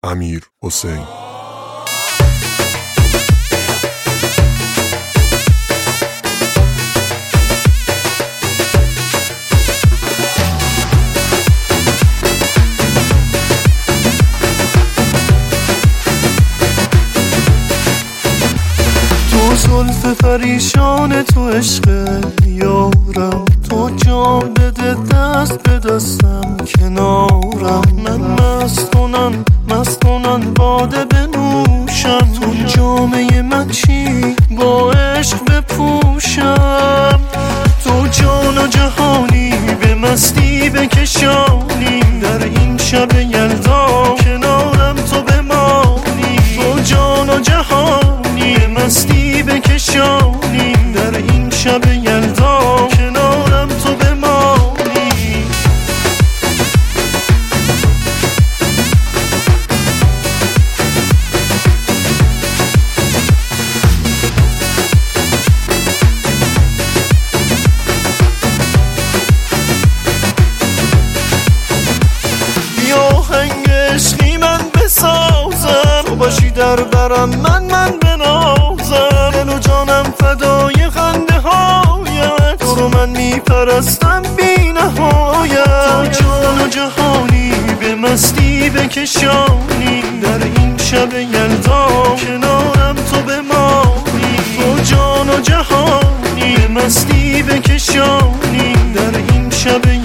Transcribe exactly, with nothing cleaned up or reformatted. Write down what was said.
امیر حسین. تو زلف پریشان تو عشق یارم، تو جام بده دست به دستم کنارم. من مستونم مستونم باده بنوشم، تو جامعه من چی با عشق بپوشم. تو جان و جهانی به مستی بکشانی، در این شب یلدا کنارم تو بمانی. تو جان و جهانی به مستی بکشانی، در این شب یلدا کنارم تو بمانی. بیا هنگ عشقی من بسازم، تو باشی در برم من من بنازم. دل و جانم فدای خنده هایت، تو رو من میپرستم بی نهایت. تو جان و جهانی به مستی بکشانی، در این شب یلدا کنارم تو بمانی. تو جان و جهانی به مستی بکشانی، در این شب